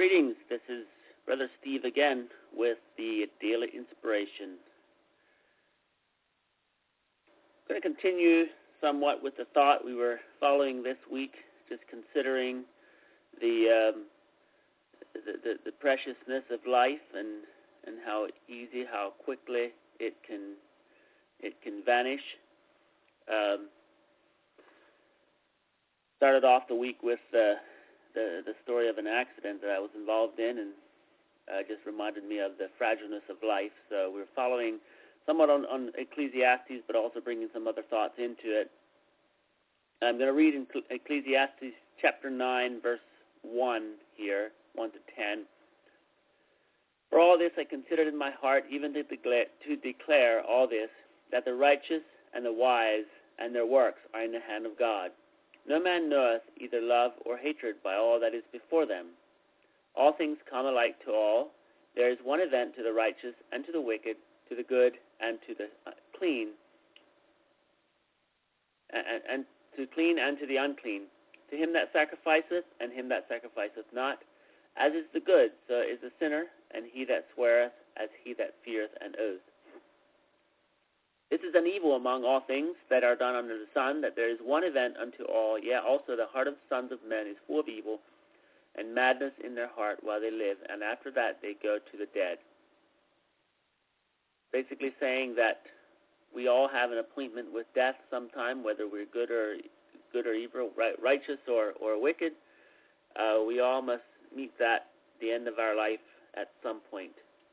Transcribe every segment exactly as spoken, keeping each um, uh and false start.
Greetings, this is Brother Steve again with the Daily Inspiration. I'm going to continue somewhat with the thought we were following this week, just considering the um, the, the, the preciousness of life and, and how easy, how quickly it can it can vanish. Um, started off the week with uh, the the story of an accident that I was involved in, and uh, just reminded me of the fragileness of life. So we're following somewhat on, on Ecclesiastes, but also bringing some other thoughts into it. I'm going to read in Ecclesiastes chapter nine, verse one here, one to ten. For all this I considered in my heart, even to declare, to declare all this, that the righteous and the wise and their works are in the hand of God. No man knoweth either love or hatred by all that is before them. All things come alike to all. There is one event to the righteous and to the wicked, to the good and to the clean, and, and to clean and to the unclean. To him that sacrificeth and him that sacrificeth not, as is the good, so is the sinner, and he that sweareth as he that feareth an oath. This is an evil among all things that are done under the sun, that there is one event unto all, yea, also the heart of the sons of men is full of evil, and madness in their heart while they live, and after that they go to the dead. Basically saying that we all have an appointment with death sometime, whether we're good or good or evil, right, righteous or, or wicked. Uh, we all must meet that at the end of our life at some point.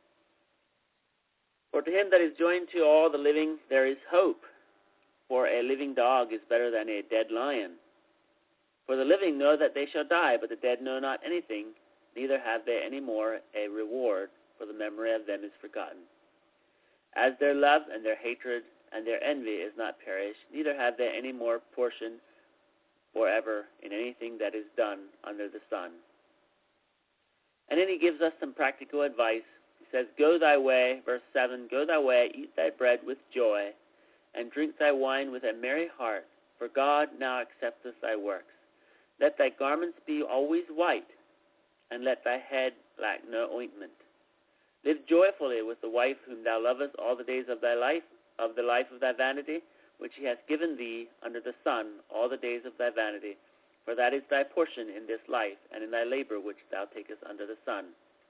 For to him that is joined to all the living there is hope, for a living dog is better than a dead lion. For the living know that they shall die, but the dead know not anything, neither have they any more a reward, for the memory of them is forgotten. As their love and their hatred and their envy is not perished, neither have they any more portion forever in anything that is done under the sun. And then he gives us some practical advice. He says, Go thy way, verse seven, Go thy way, eat thy bread with joy, and drink thy wine with a merry heart, for God now accepteth thy works. Let thy garments be always white, and let thy head lack no ointment. Live joyfully with the wife whom thou lovest all the days of thy life, of the life of thy vanity, which he hath given thee under the sun all the days of thy vanity. For that is thy portion in this life, and in thy labor which thou takest under the sun.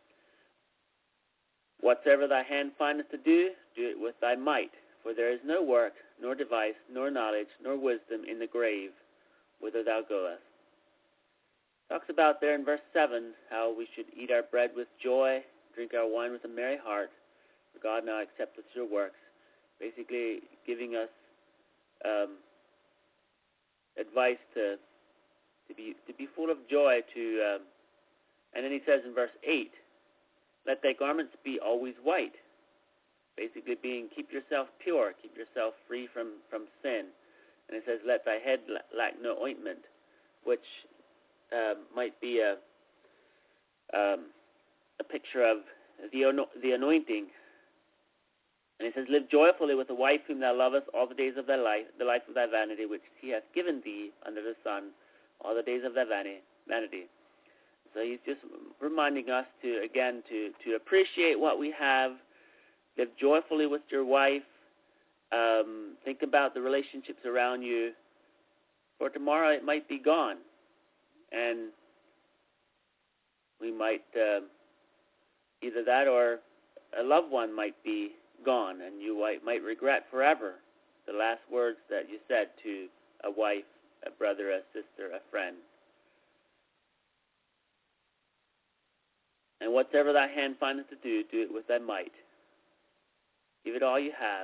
Whatsoever thy hand findeth to do, do it with thy might. For there is no work, nor device, nor knowledge, nor wisdom in the grave, whither thou goest. Talks about there in verse seven how we should eat our bread with joy, drink our wine with a merry heart, for God now accepteth your works. Basically giving us um, advice to to be to be full of joy. To um, and then he says in verse eight, let thy garments be always white. Basically being keep yourself pure, keep yourself free from, from sin. And it says let thy head lack no ointment, which uh, might be a um, a picture of the the anointing. And it says, live joyfully with the wife whom thou lovest all the days of thy life, the life of thy vanity, which he hath given thee under the sun, all the days of thy vanity. So he's just reminding us to, again, to, to appreciate what we have, live joyfully with your wife, um, think about the relationships around you, for tomorrow it might be gone. And we might, uh, either that or a loved one might be gone, and you might, might regret forever the last words that you said to a wife, a brother, a sister, a friend. And whatsoever thy hand findeth to do, do it with thy might. Give it all you have.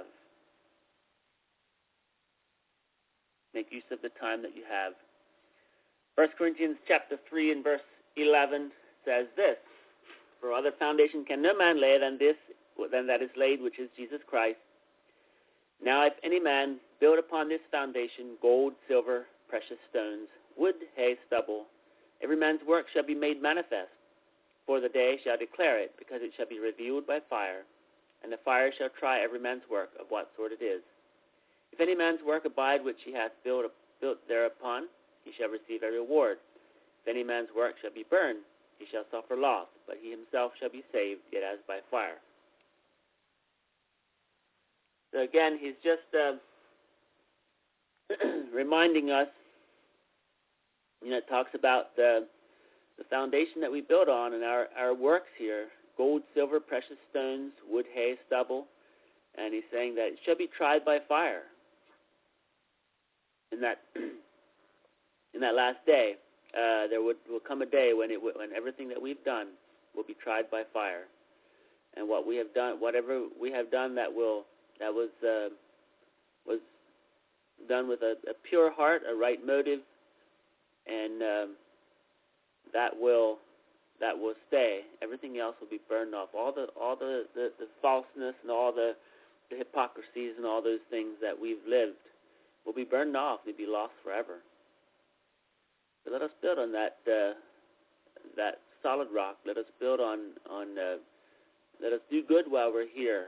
Make use of the time that you have. First Corinthians chapter three and verse eleven says this, For other foundation can no man lay than this, than that is laid, which is Jesus Christ. Now if any man build upon this foundation gold, silver, precious stones, wood, hay, stubble, every man's work shall be made manifest, for the day shall declare it, because it shall be revealed by fire, and the fire shall try every man's work of what sort it is. If any man's work abide which he hath built, built thereupon, he shall receive a reward. If any man's work shall be burned, he shall suffer loss, but he himself shall be saved, yet as by fire. So again, he's just uh, reminding us, you know, it talks about the, the foundation that we build on and our, our works here, gold, silver, precious stones, wood, hay, stubble, and he's saying that it shall be tried by fire in that in that last day. Uh, there would, will come a day when it when everything that we've done will be tried by fire, and what we have done, whatever we have done that will that was uh, was done with a, a pure heart, a right motive, and um, that will that will stay. Everything else will be burned off. All the all the, the, the falseness and all the, the hypocrisies and all those things that we've lived will be burned off. They'll be lost forever. So let us build on that uh, that solid rock. Let us build on on. Uh, let us do good while we're here.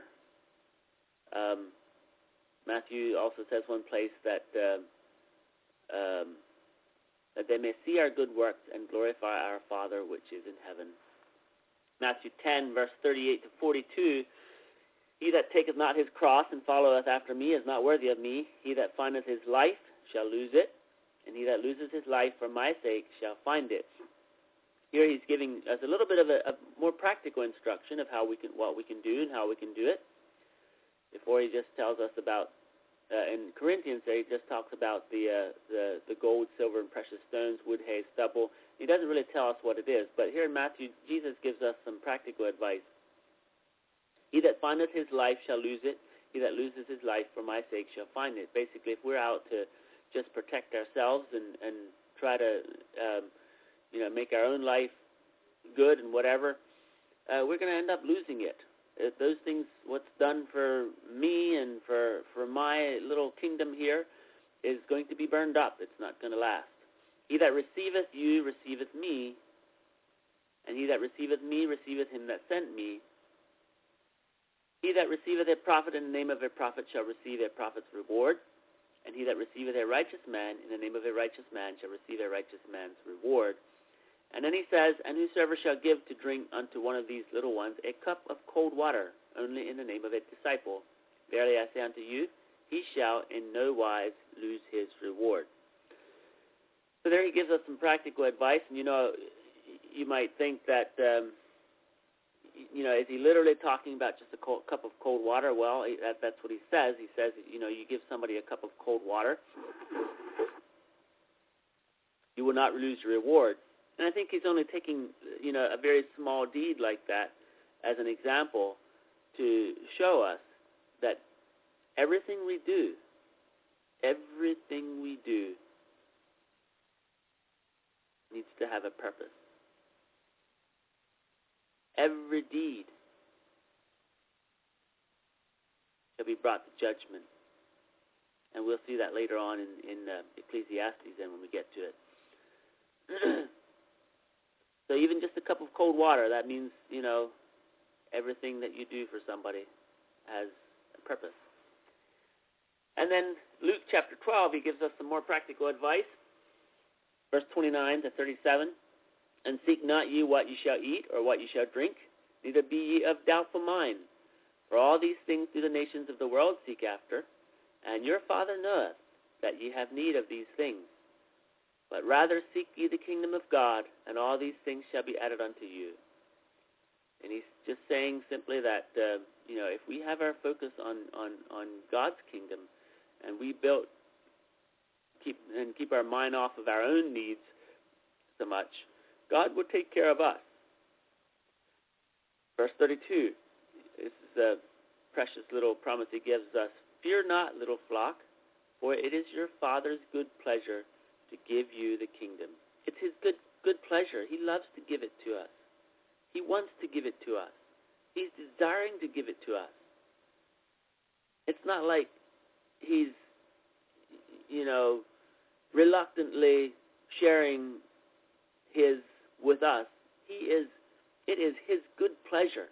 Um, Matthew also says one place that uh, um, that they may see our good works and glorify our Father which is in heaven. Matthew ten, verse thirty-eight to forty-two. He that taketh not his cross and followeth after me is not worthy of me. He that findeth his life shall lose it, and he that loses his life for my sake shall find it. Here he's giving us a little bit of a, a more practical instruction of how we can, what we can do and how we can do it. Before he just tells us about, uh, in Corinthians, he just talks about the, uh, the the gold, silver, and precious stones, wood, hay, stubble. He doesn't really tell us what it is, but here in Matthew, Jesus gives us some practical advice. He that findeth his life shall lose it. He that loses his life for my sake shall find it. Basically, if we're out to just protect ourselves and, and try to, um, you know, make our own life good and whatever, uh, we're going to end up losing it. Uh, those things, what's done for me and for, for my little kingdom here is going to be burned up. It's not going to last. He that receiveth you receiveth me, and he that receiveth me receiveth him that sent me. He that receiveth a prophet in the name of a prophet shall receive a prophet's reward, and he that receiveth a righteous man in the name of a righteous man shall receive a righteous man's reward. And then he says, and whosoever shall give to drink unto one of these little ones a cup of cold water, only in the name of a disciple, verily I say unto you, he shall in no wise lose his reward. So there he gives us some practical advice, and you know, you might think that, um, you know, is he literally talking about just a cold, cup of cold water? Well, he, that, that's what he says. He says, you know, you give somebody a cup of cold water, you will not lose your reward. And I think he's only taking, you know, a very small deed like that as an example to show us that everything we do, everything we do needs to have a purpose. Every deed shall be brought to judgment. And we'll see that later on in, in uh, Ecclesiastes then when we get to it. So even just a cup of cold water, that means, you know, everything that you do for somebody has a purpose. And then Luke chapter twelve, he gives us some more practical advice. Verse twenty-nine to thirty-seven. And seek not ye what ye shall eat or what ye shall drink, neither be ye of doubtful mind. For all these things do the nations of the world seek after, and your Father knoweth that ye have need of these things. But rather seek ye the kingdom of God, and all these things shall be added unto you. And he's just saying simply that, uh, you know, if we have our focus on, on, on God's kingdom, and we build, keep and keep our mind off of our own needs so much, God will take care of us. Verse thirty-two, this is a precious little promise he gives us. Fear not, little flock, for it is your Father's good pleasure to give you the kingdom. It's his good good pleasure. He loves to give it to us. He wants to give it to us. He's desiring to give it to us. It's not like he's, you know, reluctantly sharing his with us. He is, it is his good pleasure.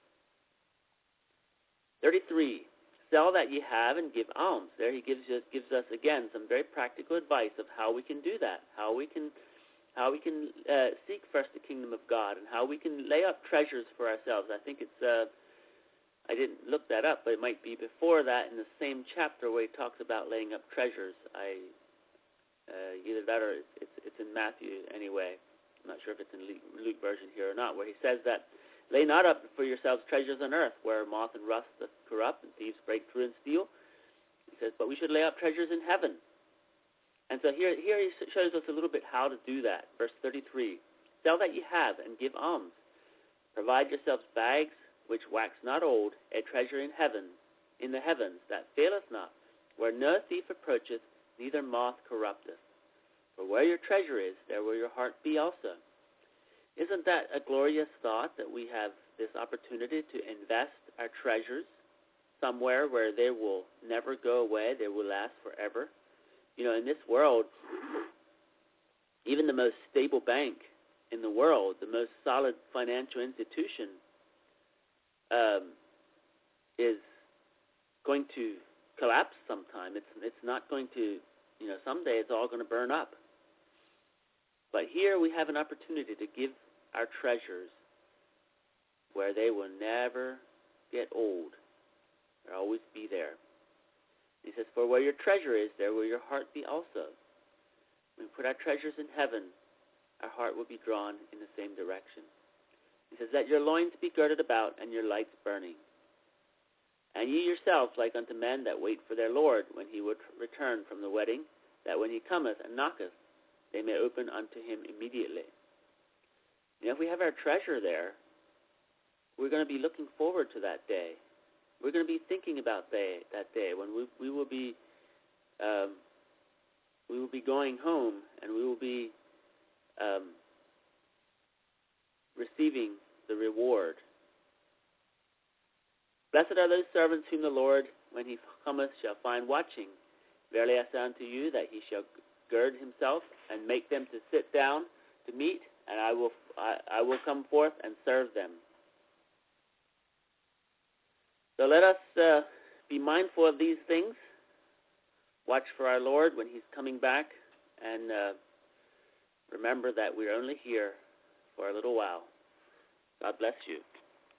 thirty-three. Sell that ye have and give alms. There he gives us gives us again some very practical advice of how we can do that, how we can how we can uh, seek first the kingdom of God, and how we can lay up treasures for ourselves. I think it's, uh, I didn't look that up, but it might be before that in the same chapter where he talks about laying up treasures. I uh, either that or it's, it's, it's in Matthew anyway. I'm not sure if it's in Luke, Luke version here or not, where he says that, lay not up for yourselves treasures on earth, where moth and rust doth corrupt, and thieves break through and steal. He says, but we should lay up treasures in heaven. And so here, here he shows us a little bit how to do that. Verse thirty-three, sell that ye have, and give alms. Provide yourselves bags which wax not old, a treasure in heaven, in the heavens, that faileth not, where no thief approacheth, neither moth corrupteth. For where your treasure is, there will your heart be also. Isn't that a glorious thought, that we have this opportunity to invest our treasures somewhere where they will never go away, they will last forever? You know, in this world, even the most stable bank in the world, the most solid financial institution, um, is going to collapse sometime. It's it's not going to, you know, someday it's all going to burn up. But here we have an opportunity to give our treasures where they will never get old. They'll always be there. He says, for where your treasure is, there will your heart be also. When we put our treasures in heaven, our heart will be drawn in the same direction. He says, let your loins be girded about, and your lights burning. And ye yourselves like unto men that wait for their Lord, when he would return from the wedding, that when he cometh and knocketh, they may open unto him immediately. You know, if we have our treasure there, we're going to be looking forward to that day. We're going to be thinking about day, that day when we we will be um, we will be going home, and we will be um, receiving the reward. Blessed are those servants whom the Lord, when he cometh, shall find watching. Verily I say unto you, that he shall gird himself and make them to sit down to meat, and I will I, I will come forth and serve them. So let us uh, be mindful of these things. Watch for our Lord when he's coming back, and uh, remember that we're only here for a little while. God bless you.